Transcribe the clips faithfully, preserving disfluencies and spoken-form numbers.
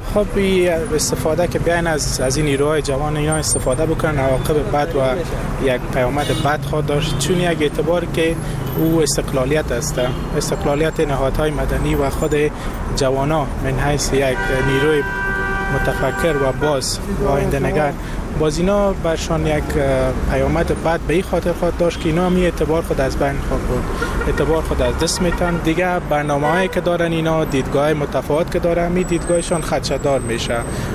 خب استفاده که بیان از از این نیروهای جوان اینا استفاده بکنن عواقب بد و یک پیامد بد خواهد داشت، چون یک اعتبار که او استقلالیت است، استقلالیت نهادهای مدنی و خود جوانان من حیث یک نیروی متفکر و باز و آینده نگر، باز اینا برشان یک پیامد بد به این خاطر خواهد داشت که اینا می اعتبار خود از بین خواهد بود، اعتبار خود از دست میتن دیگه. برنامه‌هایی که دارن اینا، دیدگاه متفاوت که دارن، می دیدگاهشان خدشه‌دار میشه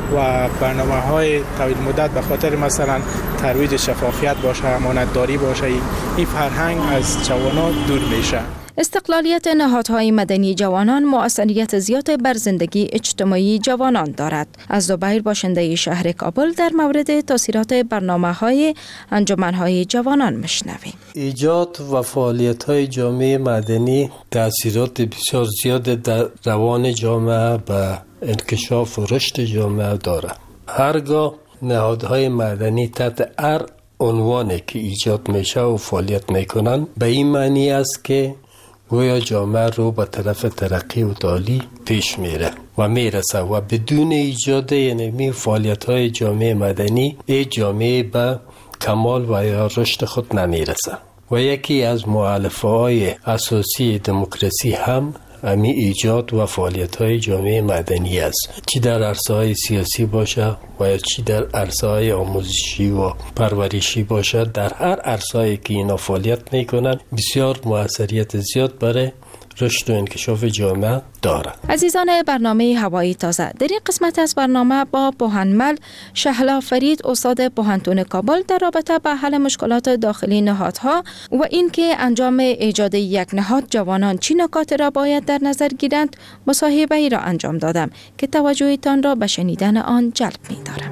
و برنامه‌های طویل مدت به خاطر مثلا ترویج شفافیت باشه، امانتداری باشه، این فرهنگ از جوانان دور میشه. استقلالیت نهادهای مدنی جوانان مؤثریت زیاد بر زندگی اجتماعی جوانان دارد. از زبیر باشنده شهر کابل در مورد تاثیرات برنامه‌های انجمن‌های جوانان میشنویم. ایجاد و فعالیت‌های جامعه مدنی تاثیرات بسیار زیاد در روان جامعه و انکشاف و رشد جامعه دارد. هرگاه نهادهای مدنی تحت هر عنوانی که ایجاد میشه و فعالیت میکنن، به این معنی است که گویا جامعه رو به طرف ترقی و تعالی پیش میره و میرسه و بدون ایجاد یعنی فعالیت‌های جامعه مدنی این جامعه به کمال و یا رشد خود نمیرسه. و یکی از مؤلفه‌های اساسی دموکراسی هم امی ایجاد و فعالیت‌های جامعه مدنی است، چی در عرصه‌های سیاسی باشه و یا چی در عرصه‌های آموزشی و پرورشی باشه، در هر عرصه‌ای که اینا فعالیت میکنن بسیار موثریت زیاد برای رشد و انکشاف جامعه دارد. عزیزان برنامه هوایی تازه، در این قسمت از برنامه با پوهنمل شهلا فرید استاد پوهنتون کابل در رابطه با حل مشکلات داخلی نهادها و اینکه انجام ایجاد یک نهاد جوانان چی نکات را باید در نظر گیرند مصاحبه ای را انجام دادم که توجهتان را به شنیدن آن جلب می دارم.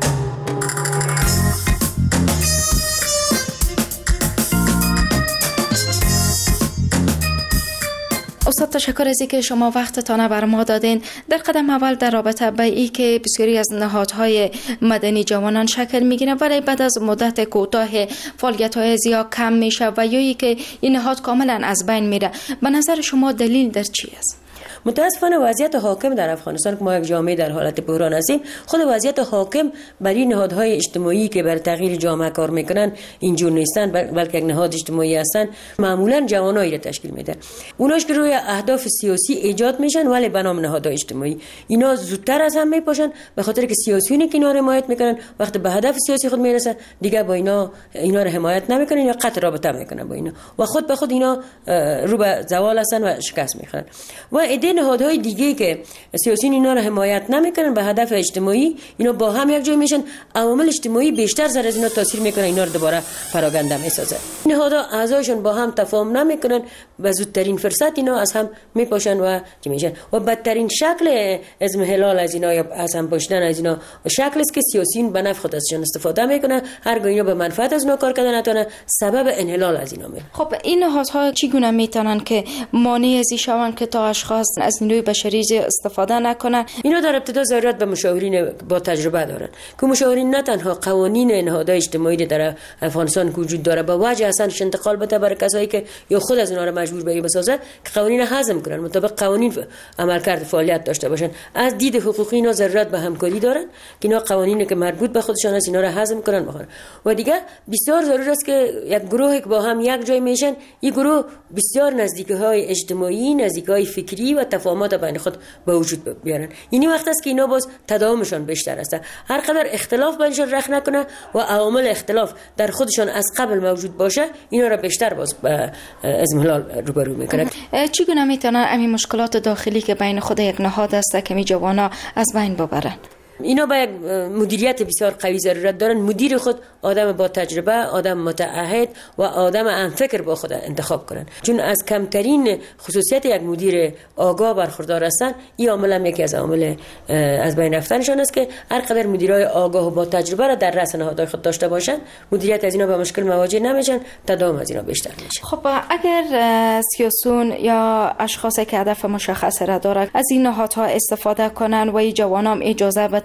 استاد تشکر از اینکه شما وقتتان بر ما دادین. در قدم اول در رابطه با این که بسیاری از نهادهای مدنی جوانان شکل میگیرن ولی بعد از مدت کوتاه فعالیت‌های زیاد کم میشه و یا ای که این نهاد کاملا از بین میره، به نظر شما دلیل در چی است؟ متاسفانه وضعیت حاکم در افغانستان که ما یک جامعه در حالت بحران هستیم، خود وضعیت حاکم برای نهادهای اجتماعی که بر تغییر جامعه کار میکنن اینجور نیستن، بلکه یک نهاد اجتماعی هستن معمولا جوانایی را تشکیل میدن. اوناش که روی اهداف سیاسی ایجاد میشن ولی به نام نهادهای اجتماعی، اینا زودتر از هم میپاشن به خاطر که سیاسیونی که اینا رو حمایت میکنن وقتی به هدف سیاسی خود میرسن دیگه با اینا اینا رو حمایت نمیکنن یا قطع رابطه میکنن با اینا و خود به خود اینا رو به زوال هستن و شکست میخورن. و ایده نهادهای دیگه که سیاسیون اینا رو حمایت نمیکنن به هدف اجتماعی، اینا با هم یک جای میشن، عوامل اجتماعی بیشتر سر از اینا تاثیر میکنه، اینا رو دوباره پراگنده میسازه. نهادها اعضایشون با هم تفاهم نمیکنن و زودترین فرصت اینا از هم میپاشن و چی میشن و بدترین شکل از انحلال از اینا یا از هم پاشیدن از اینا شکل است که سیاسیون به نفع خود ازشون استفاده میکنن، هرگاه اینا به منفعت از اینا کار کردن نتونه سبب انحلال از اینا میشه. خب این نهادها چگونه میتونن که مانع از شون که تا اشخاص از نیروی بشری استفاده نکنن؟ اینا در ابتدا ضرورت به مشاورین با تجربه دارن که مشاورین نه تنها قوانین نهادهای اجتماعی در افغانستان وجود داره با وجه اصلا انتقال بده برای کسایی که یا خود از اینا رو مجبور به بسازه که قوانین هضم کنن، مطابق قوانین عملکرد فعالیت داشته باشن. از دید حقوقی اینا ضرورت به همکاری دارن که اینا قوانینی که مربوط به خودشان است اینا رو هضم کنن بخوان. و دیگه بسیار ضرور است که یک گروهی که با هم یک جای میشن، این گروه بسیار نزدیکی‌های اجتماعی، نزدیکی‌های فکری و تفاهمات بین خود به وجود بیارن. اینی وقت است که اینا باز تداومشان بیشتر است. هر قدر اختلاف بینشان رخ نکنه و عوامل اختلاف در خودشان از قبل موجود باشه، اینا را بیشتر باز به ازمهلال روبرو میکنه. چگونه میتونن همین مشکلات داخلی که بین خود یک نهاد است که می جوانا از بین ببرن؟ اینا با یک مدیریت بسیار قوی ضرورت دارن. مدیر خود آدم با تجربه، آدم متعهد و آدم همفکر با خود انتخاب کنن، چون از کمترین خصوصیت یک مدیر آگاه برخوردار هستن. این عامل هم یکی از عوامل از بین رفتنشان است که هر قدر مدیرای آگاه و با تجربه را در رأس نهادهای خود داشته باشن، مدیریت از اینا به مشکل مواجه نمیشن، تداوم از اینا بیشتر میشه. خب اگر سیاسون یا اشخاصی که هدف مشخص را دارند از این نهادها استفاده کنن و جوانان اجازه بده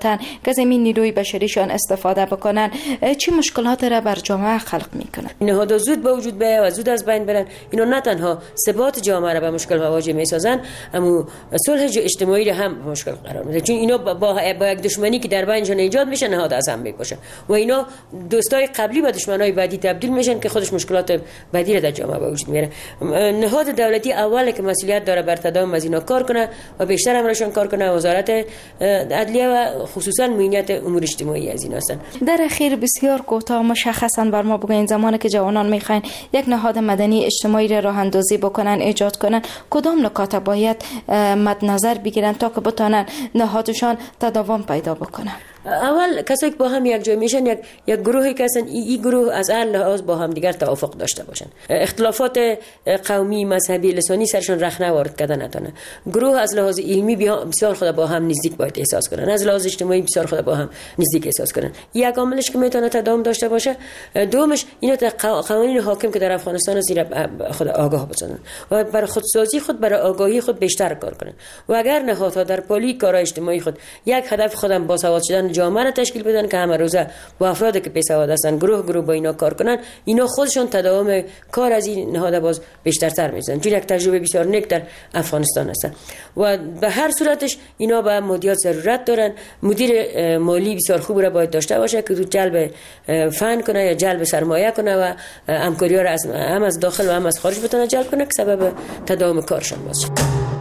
باشند که از این نیروی بشریشان استفاده بکنن، چه مشکلات را بر جامعه خلق میکنن؟ نهادها زود به وجود بیاید و زود از بین برن. اینا نه تنها ثبات جامعه را به مشکل مواجه میسازن، اما صلح اجتماعی را هم به مشکل قرار میدن، چون اینا با, با یک دشمنی که در بینشان ایجاد میشه نهاد از هم میکشن و اینا دوستای قبلی به دشمنای بعدی تبدیل میشن که خودش مشکلات بعدی را در جامعه به وجود میاره. نهاد دولتی اوله که مسئولیت داره بر تداوم از اینا کار کنه و بیشتر هم روشن کار کنه وزارت عدلیه و خصوصا امنیت امور اجتماعی از این هستن. در اخیر بسیار کوتاه مشخصا بر ما بگوین، زمانی که جوانان میخواین یک نهاد مدنی اجتماعی را راه اندازی بکنن، ایجاد کنن، کدام نکات باید مد نظر بگیرن تا که بتونن نهادشان تداوم پیدا بکنن؟ اول کسایی که با هم یک جای میشن، یک یک گروهی که هستن، این ای گروه از هر لحاظ با هم دیگر توافق داشته باشن، اختلافات قومی، مذهبی، لسانی سرشون رخ وارد کردن نتونه. گروه از لحاظ علمی بسیار خود با هم نزدیک باید احساس کنن، از لحاظ اجتماعی بسیار خود با هم نزدیک احساس کنن. یک عاملش که میتونه تداوم داشته باشه. دومش اینا قوانین حاکم که در افغانستان است خود آگاه باشن و برای خودسازی خود، برای آگاهی خود بیشتر کار کنن. و اگر نهادها در پالی کارهای اجتماعی خود یک هدف خودم باسواد شدن جامعه را تشکیل بدن که همه روزه با افرادی که بیسواد هستن گروه گروه با اینا کار کنن، اینا خودشون تداوم کار از این نهاد باز بیشترتر میزنن، چون یک تجربه بسیار نیک در افغانستان هستن. و به هر صورتش اینا به مدیریت ضرورت دارن. مدیر مالی بسیار خوب را باید داشته باشه که تو جلب فند کنه یا جلب سرمایه کنه و همکاری‌ها را هم از داخل و هم از خارج بتونه جلب کنه که سبب تداوم کارشون باشه.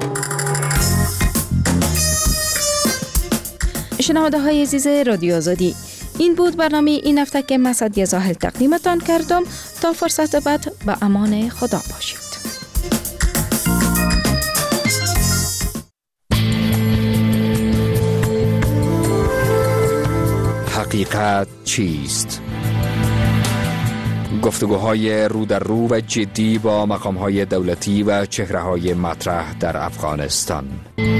شنونده های عزیز رادیو آزادی، این بود برنامه این هفته که من سعدیه زاهل تقدیمتان کردم. تا فرصت بعد به امان خدا باشید. حقیقت چیست؟ گفتگوهای رو در رو و جدی با مقام‌های دولتی و چهره‌های مطرح در افغانستان.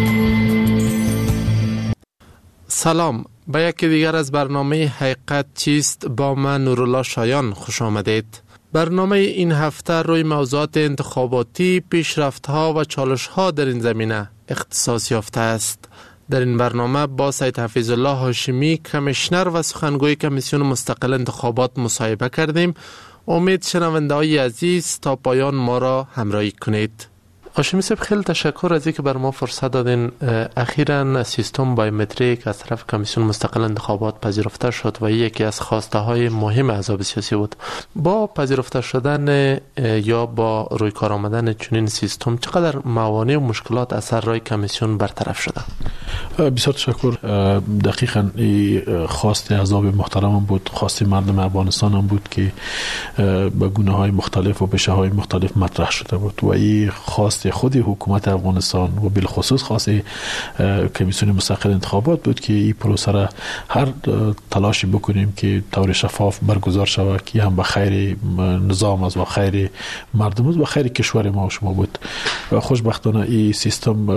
سلام، به یکی دیگر از برنامه حقیقت چیست با من نورالله شایان خوش آمدید. برنامه این هفته روی موضوعات انتخاباتی، پیشرفت‌ها و چالش‌ها در این زمینه اختصاص یافته است. در این برنامه با سید حفیظ الله هاشمی، کمیشنر و سخنگوی کمیسیون مستقل انتخابات مصاحبه کردیم. امید شنونده‌های عزیز تا پایان ما را همراهی کنید. هاشمی صاحب، خیلی تشکر از اینکه بر ما فرصت دادین. اخیراً سیستم بایومتریک از طرف کمیسیون مستقل انتخابات پذیرفته شد و یکی از خواسته های مهم احزاب سیاسی بود. با پذیرفته شدن یا با روی کار آمدن چنین سیستم چقدر موانع و مشکلات از سر راه کمیسیون برطرف شده؟ بسیار تشکر. دقیقاً خواست احزاب محترم بود، خواست مردم افغانستان هم بود که به گونه‌های مختلف و بشه‌های مختلف مطرح شده بود و این خواست خود حکومت افغانستان و بالخصوص خاص کمیسیون مستقل انتخابات بود که این پروسه را هر تلاشی بکنیم که طور شفاف برگزار شود که هم به خیر نظام است و خیر مردم است و خیر کشور ما و شما بود. و خوشبختانه این سیستم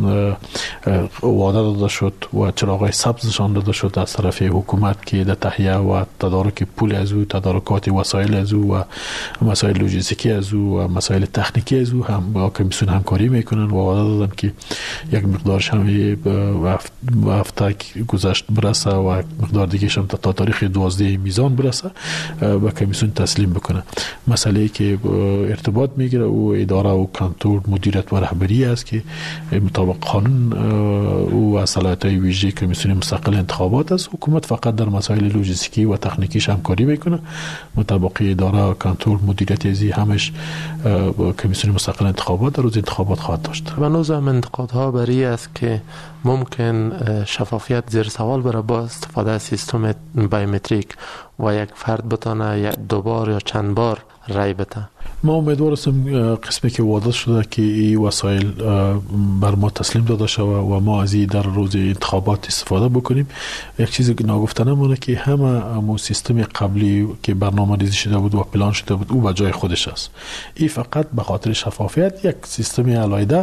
وعده داده شد و چراغای سبز نشان داده شد از طرف حکومت که در تهیه و تدارک پول از او، تدارکات وسایل از او و مسائل لوجستیکی از او و مسائل تکنیکی از او هم با کمیسیون همکاری میکنن و وعده دادن که یک مقدارش هم و هفته گذشت برسه و مقدار دیگه هم تا تاریخ دوازده میزان برسه و کمیسیون تسلیم بکنه. مسئله که ارتباط میگیره او اداره و کنترل، مدیریت و رهبری است که مطابق قانون و صلاحیت‌های ویژه کمیسیون مستقل انتخابات است. حکومت فقط در مسائل لوجستیکی و تکنیکیش همکاری میکنه. مطابق اداره و کنترل، مدیریت ازی همش کمیسیون مستقل انتخابات در روز انتخابات خواهد داشت. و نوع انتقادها بری است که ممکن شفافیت زیر سوال بره با استفاده از سیستم بایومتریک و یک فرد بتونه یک دوبار یا چند بار رای بده. ما امیدوار هستیم قسمی که وعده شده که این وسایل بر ما تسلیم داده شود و ما از این در روز انتخابات استفاده بکنیم. یک چیزی که ناگفته نمونه که همه همون سیستم قبلی که برنامه ریزی شده بود و پلان شده بود او به جای خودش است. این فقط به خاطر شفافیت یک سیستم علایده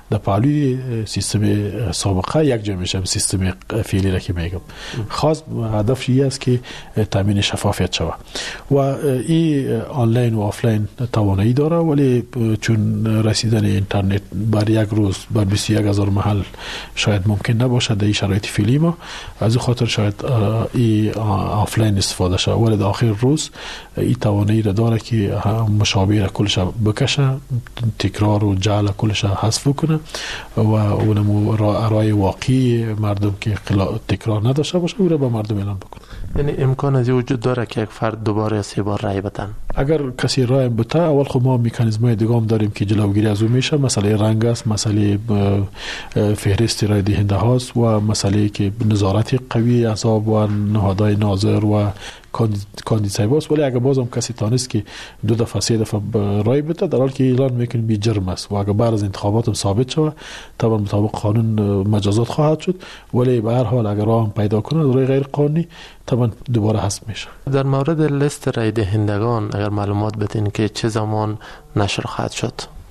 در پهلوی سیستم سابقه یک جا میشه سیستم فعلی را که میگم. خاص هدفش این است که تامین شفافیت شود و این آنلاین و آفلاین توانایی داره، ولی چون رسیدن اینترنت بر یک روز بر بیست و یک هزار محل شاید ممکن نباشه در این شرایط فعلی ما، از این خاطر شاید این آفلاین استفاده شود، ولی در آخر روز این توانایی را داره که مشابه را کلش بکشه، تکرار و جعل کلش حذف کنه و اونمو رای واقعی مردم که تکرار نداشته باشه او را به مردم اعلام بکنه. یعنی امکان از وجود داره که یک فرد دوباره سه بار رای بدن؟ اگر کسی رای بده، اول خب ما مکانیزم‌های دیگه هم داریم که جلوگیری از اون میشه. مسئله رنگ است، مسئله فهرست رای دهنده هاست و مسئله که نظارت قوی احزاب و نهادهای ناظر و کاندیدای باست. ولی اگر بازم کسی تانست که دو دفعه سه دفعه رای بده، در حالی که اعلان میکنه بی جرم است و اگر بعد از انتخابات هم ثابت شود طبعا مطابق قانون مجازات خواهد شد، ولی به هر حال اگر راه هم پیدا کنه رای غیر قانونی طبعا دوباره حذف میشه. در مورد لیست رای دهندگان اگر معلومات بدین که چه زمان نشر خواهد شد؟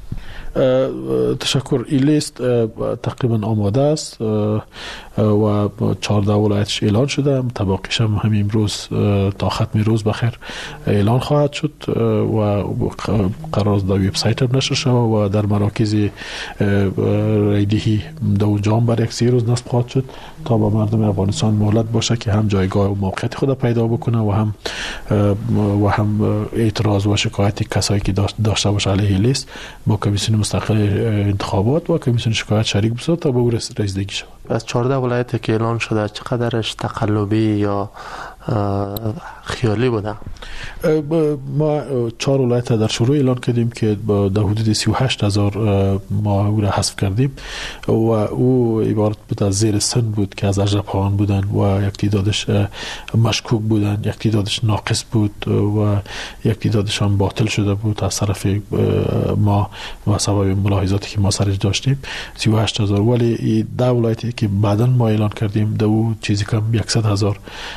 تشکر. این لیست تقریبا آماده است و چهارده ولایتش اعلان شده، متباقیش هم همین امروز تا ختم روز بخیر اعلان خواهد شد و قرار است در وبسایت هم نشر شود و در مراکز رایدهی در اونجا هم برای یک سه روز نصب خواهد شد تا با مردم افغانستان مهلت باشه که هم جایگاه و موقعیت خود پیدا بکنه و هم و هم اعتراض و شکایت کسایی که داشته باشه علیه لیست با کمیسیون مستقل انتخابات و کمیسیون شکایت شریک بشه تا به او رسیدگی شود. از چهارده ولایت که اعلان شده چقدرش تقلبی یا خیالی بوده؟ ما چهار ولایت در شروع اعلان کردیم که در حدود سی و هشت هزار ما او را حذف کردیم و او عبارت بود از زیر سن بود که از اژدپاهان بودن و یک تعدادش مشکوک بودن، یک تعدادش ناقص بود و یک تعدادش هم باطل شده بود از طرف ما و سبب ملاحظاتی که ما سرش داشتیم. سی و هشت هزار، ولی ده ولایتی که بعداً ما اعلان کردیم دو چیزی کم صد هزار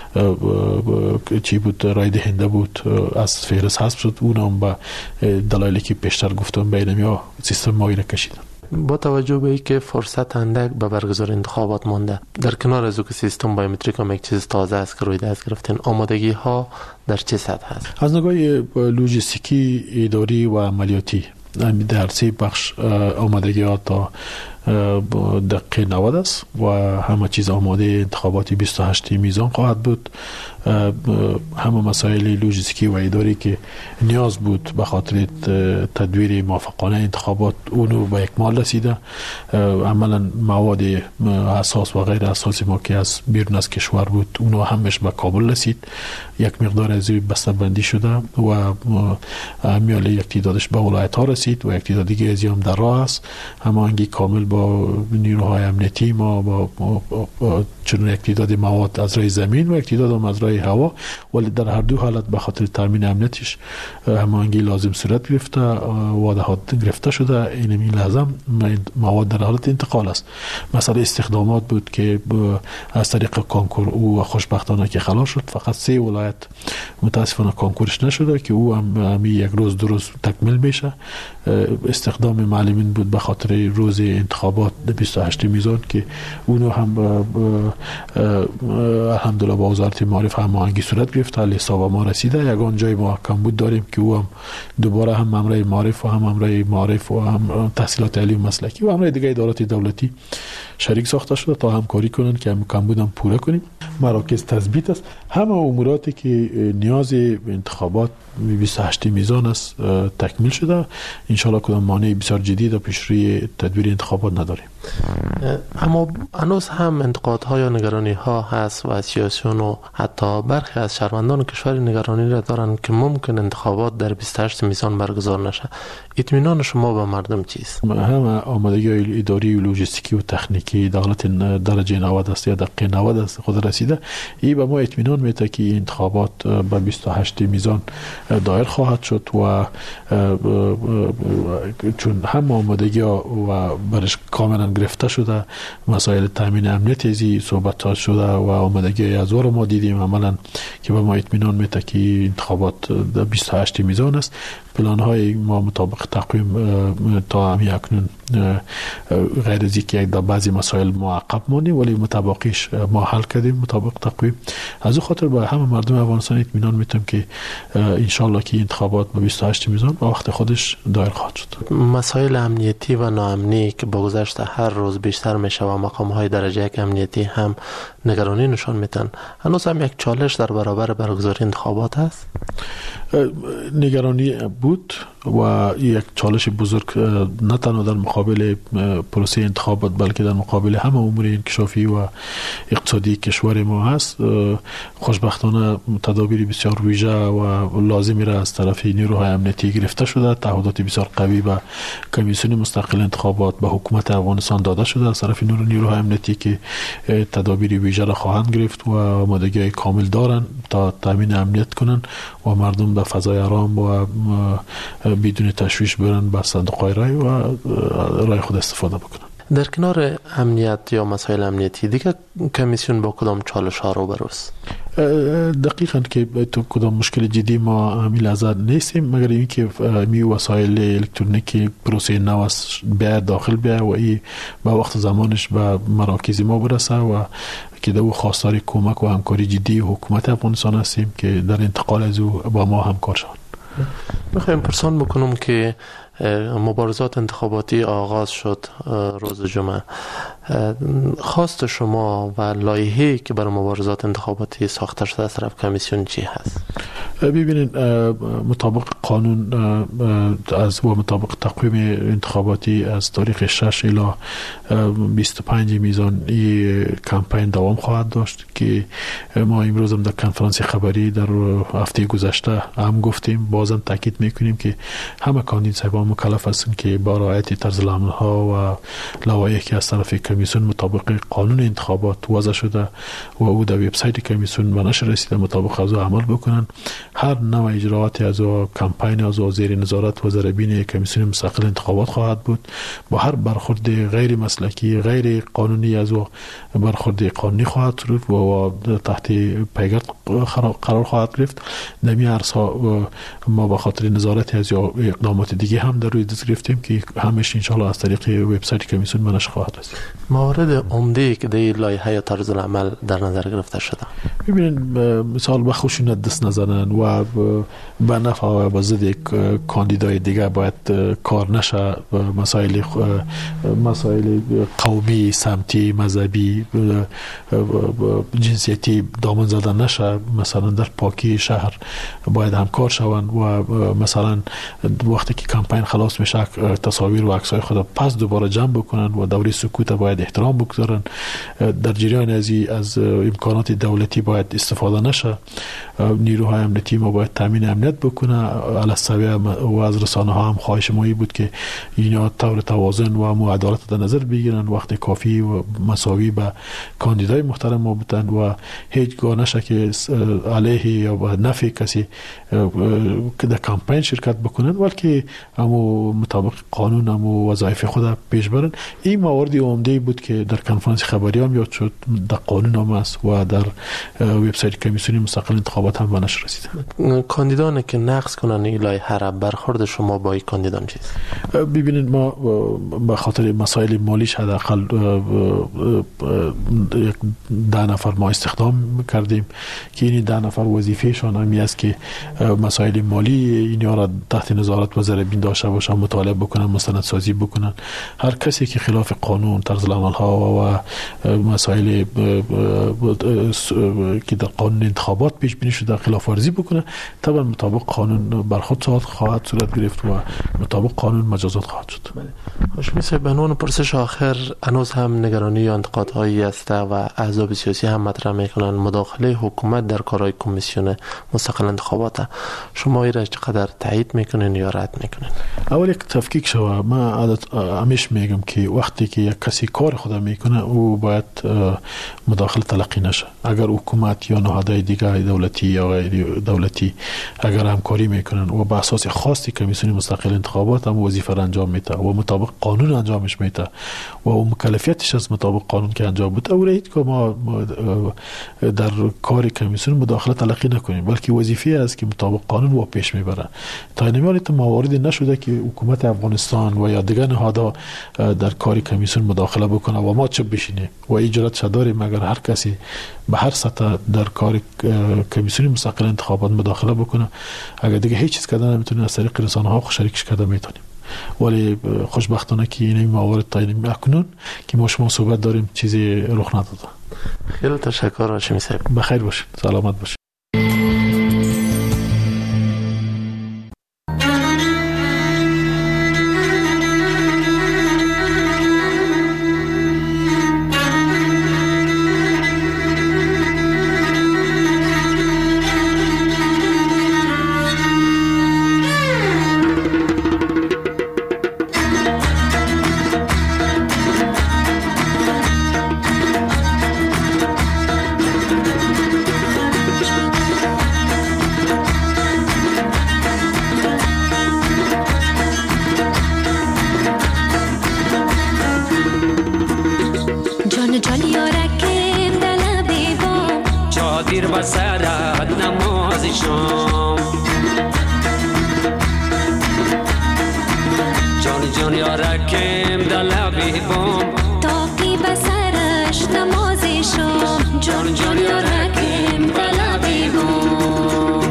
چی بود رای دهنده بود از فهرست حذف شد. اونم با دلایلی که پیشتر گفتم بینم سیستم مایی را کشیدن. با توجه به اینکه فرصت اندک به برگزار انتخابات مانده، در کنار از او که سیستم بایومتریک هم یک چیز تازه است که روی دست گرفتین، آمادگی ها در چه سطح هست؟ از نگاه لوجستیکی، اداری و عملیاتی در سه بخش آمادگی ها تا دقیقه نود است و همه چیز آماده انتخاباتی بیست و هشت میزان خواهد بود. همه مسائل لوجستیکی و اداری که نیاز بود به خاطر تدویر موافقانه انتخابات اونو به اکمال رسیده. عملا مواد اساس و غیر اساسی ما که از بیرون از کشور بود اونو همش به کابل رسید، یک مقدار از بسته بندی شده و میاله یک تعدادش به ولایت ها رسید و یک تعداد دیگه از هم در راه است. هماهنگی کامل با نیروهای امنیتی ما با, با, با چون یک تعداد مواد از راه زمین و یک تعداد هم از راه هوا، ولی در هر دو حالت به خاطر تامین امنیتش هماهنگی لازم صورت گرفته، وعدهات گرفته شده. این این لازم مواد در حالت انتقال است. مثلا استخدامات بود که از طریق کنکور او خوشبختانه که خلاص شد، فقط سه ولایت متاسفانه کنکورش نشده که او هم همی یک روز دو روز تکمیل میشه. استخدام معلمین بود به خاطر روز انتخابات بیست و هشت میزان که اونو هم الحمدلله با وزارت معارف هماهنگی صورت گرفت، حساب ما رسیده. یگان جای ما کمبود داریم که او هم دوباره هم مامورای معارف و هم مامورای معارف و هم تحصیلات عالی و مسلکی و هم دیگه ادارات دولتی شریک ساخته شده تا همکاری کنن که هم کمبود هم پوره کنیم. مراکز تثبیت است، همه اموراتی که نیاز انتخابات بیست و هشت میزان است تکمیل شده. ان شاء الله کدام مانع بسیار جدی در پیشروی تدویر انتخابات نداریم. اما هنوز هم انتقادها یا نگرانی ها هست و سیاسیون و حتی برخی از شهروندان کشور نگرانی را دارند که ممکن انتخابات در بیست و هشت میزان برگزار نشه. اطمینان شما به مردم چیست؟ همه آمادگی اداری و لوجستیکی و تکنیکی در حالت درجه نود است یا دقیقه نود است خود رسیده. این به ما اطمینان میده که انتخابات به بیست و هشت میزان دایر خواهد شد و چون هم آمادگی و برش کاملا گرفته شده، مسائل تامین امنیت ازی صحبت شده و آمادگی از وار ما دیدیم عملا که به ما اطمینان میده که انتخابات بیست و هشت میزان است. پلان های ما مطابق تقویم تا همی اکنون غیر از اینکه یک در بعضی مسائل معقب ماندیم ولی متباقیش ما حل کردیم مطابق تقویم. از اون خاطر با همه مردم افغانستان اطمینان میتم که ان شاء الله که انتخابات به بیست و هشت میزان با وقت خودش دایر خواهد شد. مسائل امنیتی و ناامنی که با گذشت هر روز بیشتر میشه و مقام های درجه یک امنیتی هم نگرانی نشان میتن، هنوز هم یک چالش در برابر برگزاری انتخابات هست؟ نگرانی بود و یک چالش بزرگ نه تنها در مقابل پروسه انتخابات بلکه در مقابل همه امور انکشافی و اقتصادی کشور ما هست. خوشبختانه تدابیر بسیار ویژه و لازمی را از طرف نیروهای امنیتی گرفته شده، تعهدات بسیار قوی به کمیسیون مستقل انتخابات به حکومت افغانستان داده شده از طرف نیروهای امنیتی که تدابیر ویژه را خواهند گرفت و آمادگی کامل دارند تا تامین امنیت کنند و مردم در فضای آرام و بدون تشویش برن به صندوق‌های رای و رای خود استفاده بکنن. در کنار امنیت یا مسائل امنیتی دیگه کمیسیون با کدام چالش ها رو بروست؟ دقیقاً که تو کدام مشکل جدی ما حامیل از نیستیم مگر اینکه می وسایل الکترونیکی پروسه نو بیا داخل بیا و ای با وقت زمانش به مراکز ما برسه و که دو خواستار کمک و همکاری جدی حکومت افغانستان هستیم که در انتقال از او با ما همکار شوند. میخوایم پرسان بکنم که مبارزات انتخاباتی آغاز شد روز جمعه. خواست شما و لایحه‌ای که برای مبارزات انتخاباتی ساخته شده از طرف کمیسیون چی هست؟ ببینید مطابق قانون از و مطابق تقویم انتخاباتی از تاریخ شش الی بیست و پنج میزان این کمپین دوام خواهد داشت که ما امروز هم در کنفرانس خبری در هفته گذشته هم گفتیم، بازم تاکید میکنیم که همه کاندیداها مکلف هستند که با رعایت طرز العمل ها و لوایحی که از طرف کمیسیون مطابق قانون انتخابات وضع شده و او در وبسایت کمیسیون به نشر رسیده مطابق از عمل بکنن. هر نوع اجراعاتی از کمپین از زیر نظارت و ضربین کمیسیون مستقل انتخابات خواهد بود. با هر برخورد غیر مسلکی غیر قانونی از برخورد قانونی خواهد شد و تحت پیگرد قرار خواهد گرفت. نمی ارسا ما به خاطر نظارت از اقدامات دیگه هم در روی دست گرفتیم که همش ان شاء الله از طریق وبسایت کمیسیون به نشر خواهد رسید. موارد عمده که در لایحه یا طرز العمل در نظر گرفته شده، ببینید مثال به خشونت دست نزنن و به نفع و به ضد کاندیدای دیگه باید کار نشه، مسائل مسائل قومی، سمتی، مذهبی، جنسیتی دامن زدن نشه. مثلا در پاکی شهر باید همکار شوند و مثلا وقتی که کمپین خلاص میشه تصاویر و عکسای خود پس دوباره جمع بکنن و دوره سکوت باید احترام بگذارن. در جریان از از امکانات دولتی باید استفاده نشه. نیروهای امنیتی ما باید تامین امنیت بکنه. علاوه و از رسانه ها هم خواهش مایی بود که اینا طور توازن و عدالت در نظر بگیرن وقت کافی و مساوی به کاندیدای محترم ما بودن و هیچگاه نشه که علیه یا به نفع کسی که در کمپین شرکت بکنن بلکه همو مطابق قانون همو وظایف خود پیش برن. این موارد عمده بود که در کنفرانس خبری هم یاد شد، در قانون هم است و در وبسایت کمیسیون مستقل انتخابات هم به نشر رسیده. کاندیدانی که نقض کنن این لایحه را برخورد شما با این کاندیدان چیست؟ ببینید ما به خاطر مسائل مالیش حداقل یک ده نفر ما استخدام کردیم که این ده نفر وظیفهشان همی است که مسائل مالی اینها را تحت نظارت و ضربین داشته باشن، مطالعه بکنن، مستندسازی بکنن. هر کسی که خلاف قانون، طرز العمل ها و مسائل که در قانون انتخابات پیش بینی شده خلاف ورزی بکنه طبعا مطابق قانون برخورد خواهد صورت گرفت و مطابق قانون مجازات خواهد شد. خوش میشه به عنوان پرسش آخر، هنوز هم نگرانی یا انتقادهایی است و احزاب سیاسی هم مطرح میکنن مداخله حکومت در کارهای کمیسیون مستقل انتخابات. شما این را چقدر تایید میکنین یا رد میکنین؟ اول یک تفکیک شوه. من عادت همیشه میگم که وقتی که یک کسی کار خود میکنه او باید مداخله تلقی نشه. اگر حکومت حکومت یا نهادهای دیگه دولتی یا غیر دولتی اگر همکاری میکنن و به اساس خاصی کمیسیون مستقل انتخابات هم وظیفه را انجام میده و مطابق قانون انجامش میده و اون مکلفیتش از مطابق قانون که انجام بده، او رایید که ما در کار کمیسیون مداخله تلقی نکنیم، بلکه وظیفه است که مطابق قانون و پیش میبره. تا این میان مواردی نشده که حکومت افغانستان و یا دیگر نهادها در کار کمیسیون مداخله بکنه و ما چپ بشینیم و اجازه داریم اگر هر کسی به هر سطح در کار کمیسیون مستقل انتخابات مداخله بکنه، اگر دیگه هیچ چیز کردن نمیتونیم از طریق رسانه ها شریکش کرده میتونیم. ولی خوشبختانه که این موارد تا این اکنون که ما شما صحبت داریم چیزی رخ نداده. خیلی تشکر هاشمی صاحب. بخیر باشید، سلامت باشید. دیر بسرد نماز شام، جان جان یارکم دلبی بام، تاقی بسرش نماز شام، جان جان یارکم دلبی بام.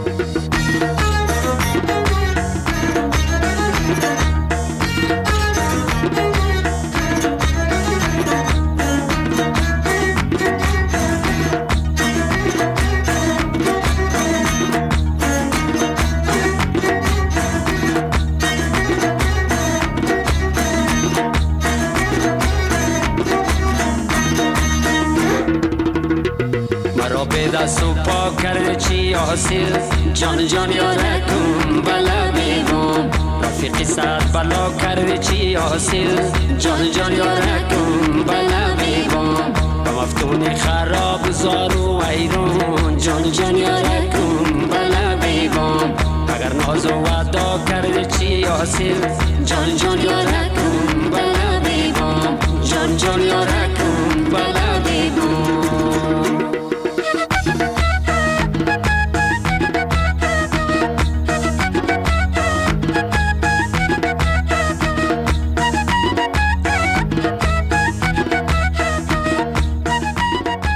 دست و پا کرده چی حاصل، جان جان یارکم بلا بیگم، رفیقی صد بلا کرده چی حاصل، جان جان یارکم بلا بیگم، با مفتون خراب زار و ویرون، جان جان یارکم بلا بیگم، اگر ناز و وعدا کرده چی حاصل، جان جان یارکم بلا بیگم، جان جان یارکم